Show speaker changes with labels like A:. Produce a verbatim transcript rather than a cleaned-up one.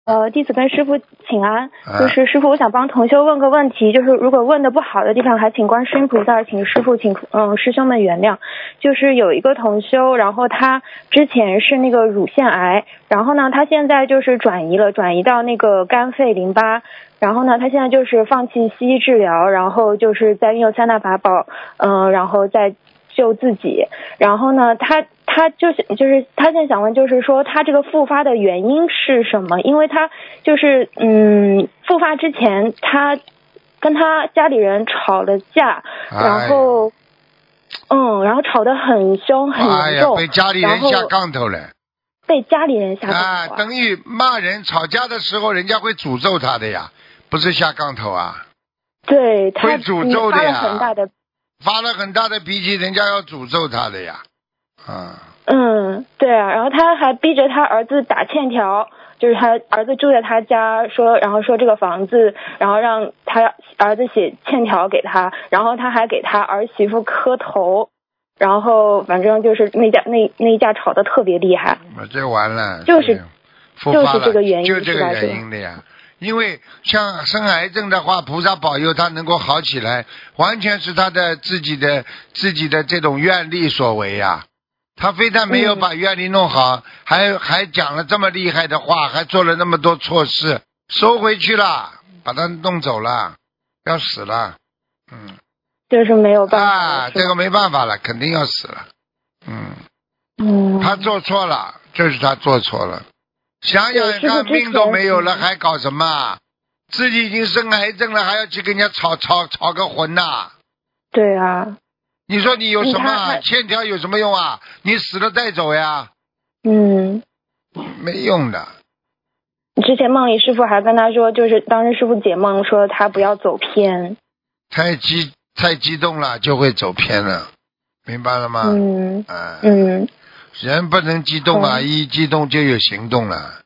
A: 呃，弟子跟师傅请安，
B: 啊
A: 就是师傅，我想帮同修问个问题，就是如果问的不好的地方，还请观世音菩萨，请师傅，请嗯师兄们原谅。就是有一个同修，然后他之前是那个乳腺癌，然后呢，他现在就是转移了，转移到那个肝肺淋巴，然后呢，他现在就是放弃西医治疗，然后就是在用三大法宝，嗯、呃，然后再救自己，然后呢，他他就是就是他现在想问，就是说他这个复发的原因是什么？因为他就是嗯，复发之前他跟他家里人吵了架，然后、哎、嗯，然后吵得很凶很严重，
B: 哎呀，被家里人下杠头了。
A: 被家里人下杠头啊，
B: 啊等于骂人吵架的时候，人家会诅咒他的呀，不是下杠头啊。
A: 对，他
B: 会诅咒的呀。
A: 发了很大的。
B: 发了很大的脾气，人家要诅咒他的呀，啊，
A: 嗯，对啊，然后他还逼着他儿子打欠条，就是他儿子住在他家，说，然后说这个房子，然后让他儿子写欠条给他，然后他还给他儿媳妇磕头，然后反正就是那家那那一架吵得特别厉害。
B: 这完了，
A: 就是
B: 就是
A: 这个原因，
B: 就这个原因的呀。因为像生癌症的话，菩萨保佑他能够好起来，完全是他的自己的自己的这种愿力所为呀。他非但没有把愿力弄好，嗯、还还讲了这么厉害的话，还做了那么多错事，收回去了，把他弄走了，要死了，嗯，
A: 就是没有办法
B: 啊，这个没办法了，肯定要死了，嗯，
A: 嗯，
B: 他做错了，就是他做错了。想想看，命都没有了，还搞什么？自己已经生癌症了，还要去跟人家吵吵吵个魂呐、啊？
A: 对啊。
B: 你说你有什么欠条有什么用啊？你死了再走呀。
A: 嗯。
B: 没用的。
A: 之前梦里师傅还跟他说，就是当时师傅解梦说他不要走偏。
B: 太激太激动了，就会走偏了，明白了吗？
A: 嗯。
B: 啊、
A: 嗯。
B: 人不能激动啊，一激动就有行动了。